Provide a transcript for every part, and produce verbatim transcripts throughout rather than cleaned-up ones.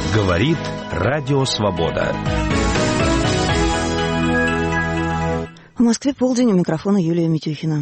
Говорит Радио Свобода. В Москве полдень, у микрофона Юлия Митюхина.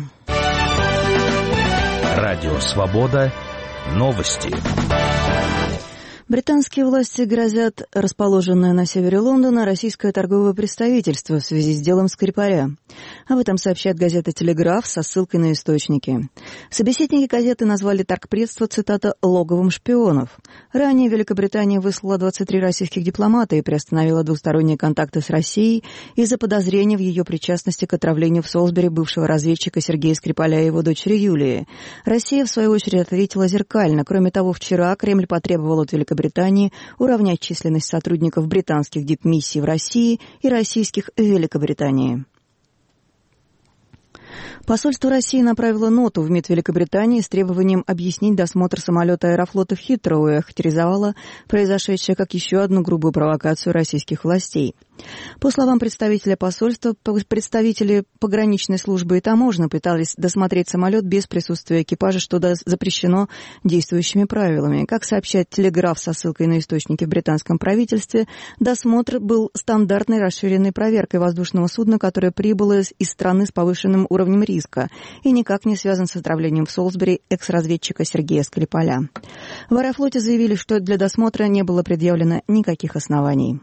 Радио Свобода. Новости. Британские власти грозят расположенное на севере Лондона российское торговое представительство в связи с делом Скрипаля. Об этом сообщает газета «Телеграф» со ссылкой на источники. Собеседники газеты назвали торгпредство, цитата, «логовом шпионов». Ранее Великобритания выслала двадцать три российских дипломата и приостановила двусторонние контакты с Россией из-за подозрения в ее причастности к отравлению в Солсбери бывшего разведчика Сергея Скрипаля и его дочери Юлии. Россия, в свою очередь, ответила зеркально. Кроме того, вчера Кремль потребовал от Великобритании Британии уравнять численность сотрудников британских дипмиссий в России и российских в Великобритании. Посольство России направило ноту в МИД Великобритании с требованием объяснить досмотр самолета Аэрофлота в Хитроу и охарактеризовало произошедшее как еще одну грубую провокацию российских властей. По словам представителя посольства, представители пограничной службы и таможни пытались досмотреть самолет без присутствия экипажа, что запрещено действующими правилами. Как сообщает «Телеграф» со ссылкой на источники в британском правительстве, досмотр был стандартной расширенной проверкой воздушного судна, которое прибыло из страны с повышенным уровнем риска и никак не связан с отравлением в Солсбери экс-разведчика Сергея Скрипаля. В Аэрофлоте заявили, что для досмотра не было предъявлено никаких оснований.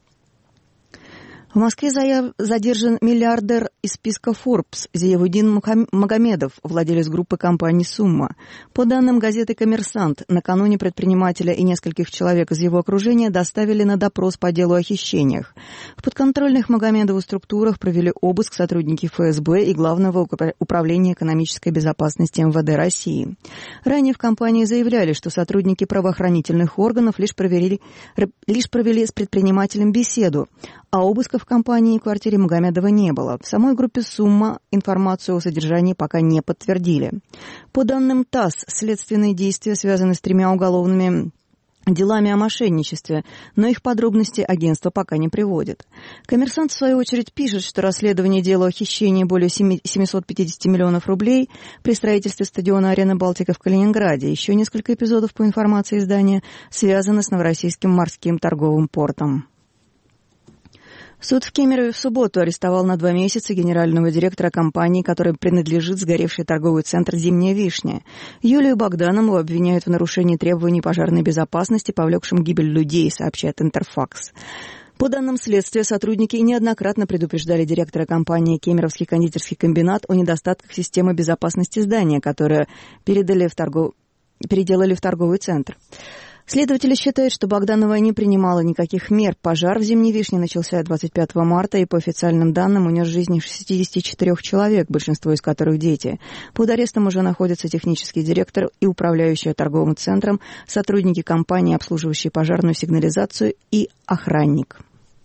В Москве задержан миллиардер из списка Forbes Зиявудин Магомедов, владелец группы компаний «Сумма». По данным газеты «Коммерсант», накануне предпринимателя и нескольких человек из его окружения доставили на допрос по делу о хищениях. В подконтрольных Магомедову структурах провели обыск сотрудники эф эс бэ и Главного управления экономической безопасности эм вэ дэ России. Ранее в компании заявляли, что сотрудники правоохранительных органов лишь провели, лишь провели с предпринимателем беседу, а обысков в компании и квартире Магомедова не было. В самой группе «Сумма» информацию о содержании пока не подтвердили. По данным ТАСС, следственные действия связаны с тремя уголовными делами о мошенничестве, но их подробности агентство пока не приводит. «Коммерсант» в свою очередь пишет, что расследование дела о хищении более семьсот пятьдесят миллионов рублей при строительстве стадиона «Арена Балтика» в Калининграде. Еще несколько эпизодов, по информации издания, связаны с Новороссийским морским торговым портом. Суд в Кемерове в субботу арестовал на два месяца генерального директора компании, которой принадлежит сгоревший торговый центр «Зимняя вишня». Юлию Богданову обвиняют в нарушении требований пожарной безопасности, повлекшем гибель людей, сообщает Интерфакс. По данным следствия, сотрудники неоднократно предупреждали директора компании «Кемеровский кондитерский комбинат» о недостатках системы безопасности здания, которое передали в торгов... переделали в торговый центр. Следователи считают, что Богданова не принимала никаких мер. Пожар в «Зимней вишне» начался двадцать пятого марта и, по официальным данным, унес жизни шестьдесят четыре человек, большинство из которых дети. Под арестом уже находятся технический директор и управляющая торговым центром, сотрудники компании, обслуживающие пожарную сигнализацию, и охранник.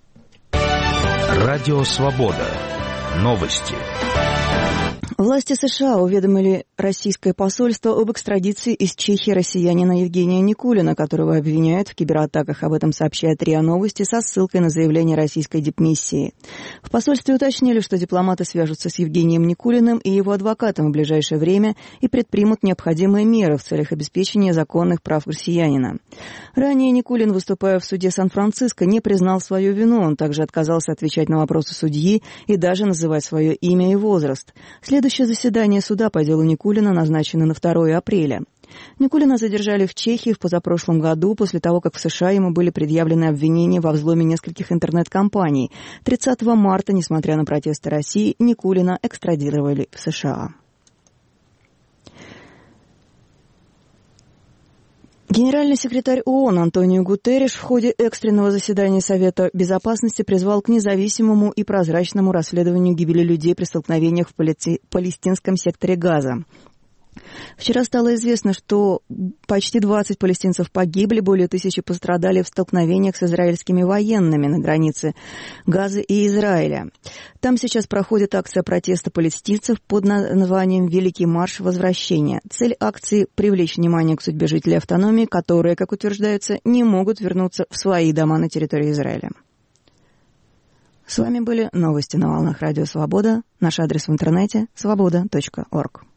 Радио Свобода. Новости. Власти США уведомили российское посольство об экстрадиции из Чехии россиянина Евгения Никулина, которого обвиняют в кибератаках. Об этом сообщает РИА Новости со ссылкой на заявление российской дипмиссии. В посольстве уточнили, что дипломаты свяжутся с Евгением Никулиным и его адвокатом в ближайшее время и предпримут необходимые меры в целях обеспечения законных прав россиянина. Ранее Никулин, выступая в суде Сан-Франциско, не признал свою вину. Он также отказался отвечать на вопросы судьи и даже называть свое имя и возраст. Следующее заседание суда по делу Никулина назначено на второе апреля. Никулина задержали в Чехии в позапрошлом году после того, как в США ему были предъявлены обвинения во взломе нескольких интернет-компаний. тридцатого марта, несмотря на протесты России, Никулина экстрадировали в США. Генеральный секретарь ООН Антонио Гутерриш в ходе экстренного заседания Совета Безопасности призвал к независимому и прозрачному расследованию гибели людей при столкновениях в палестинском секторе Газа. Вчера стало известно, что почти двадцать палестинцев погибли, более тысячи пострадали в столкновениях с израильскими военными на границе Газы и Израиля. Там сейчас проходит акция протеста палестинцев под названием «Великий марш возвращения». Цель акции – привлечь внимание к судьбе жителей автономии, которые, как утверждается, не могут вернуться в свои дома на территории Израиля. С вами были новости на волнах Радио Свобода. Наш адрес в интернете – свобода точка орг.